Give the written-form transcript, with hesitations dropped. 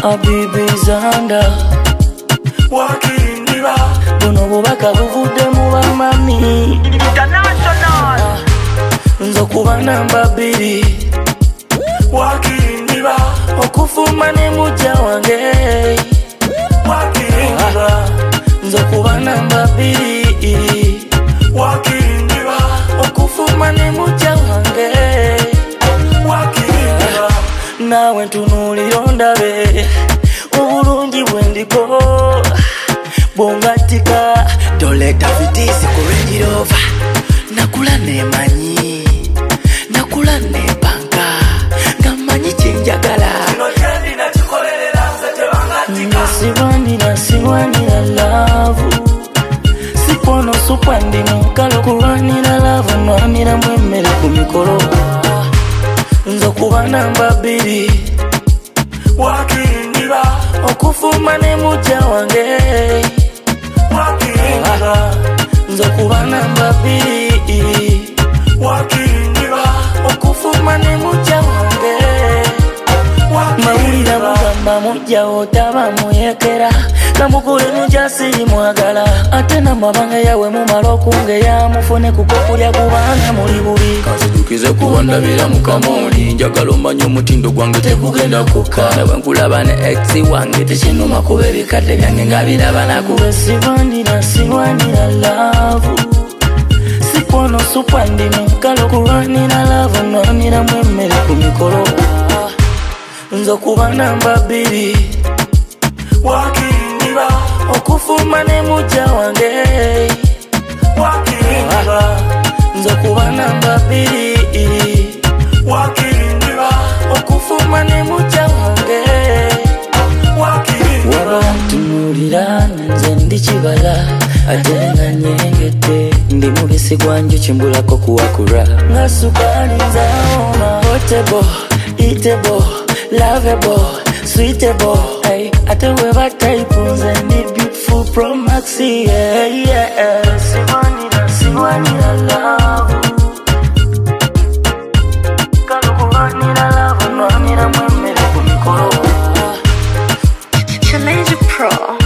Abibi Zanda wakirindira buno bubaka buvudde mu bamami International nzo kuba namba 2 wakirindira okufuma ne mujja wange wakirindira nzo kuba namba 2 wakirindira okufuma ne mujja wange wakirindira nawe ntunuulira ondabe obulungi bwendiko bongatika toleta vitisi ku Range Rover nakula nemanyi nakula nepanga nga mmanyi kyenjagala kino kyendi nakikolerera nze tebangatika nasiwanira laavu sikwono supwa ndi munkalo kulwanira laavu nwaniramu emmere ku mikolo nzo kuba namba 2 wakirindira okufuma ne mujja wange wakirindira nzo kuba namba 2 wakirindira okufuma ne mujja wange mawulira mugamba mujja otaba muyekera kamukule mujasiri mwagala ate namabanga yawe mumala okungeya mufune kukokulya kubanga muli bubi kazijukize kubandabira mukamoli njagala omanye omutindo gwange tekugenda kukka nawe nkulaba ne ex wange tekinuma kuba ebikadde byange nga birabanaku siwanira laavu sikwono supwa ndi munkalo kulwanira laavu nwaniramu emmere ku mikolo nzo kuba namba 2 wakirindira okufuma ne mujja wange wakirindira nzo kuba namba 2 wakirindira okufuma ne mujja wange wakirindira wabantunulira nze ndi kibala ate nga nyengedde ndi mubisi gwa njuki mbulako kuwakura nga sukaali nzaoma potable eatable lovable sweetable hey, ate weba type nze ndi beautiful pro maxi siwanira love kalukubanira love nwaniramu emmere ku mikolo Challenge Pro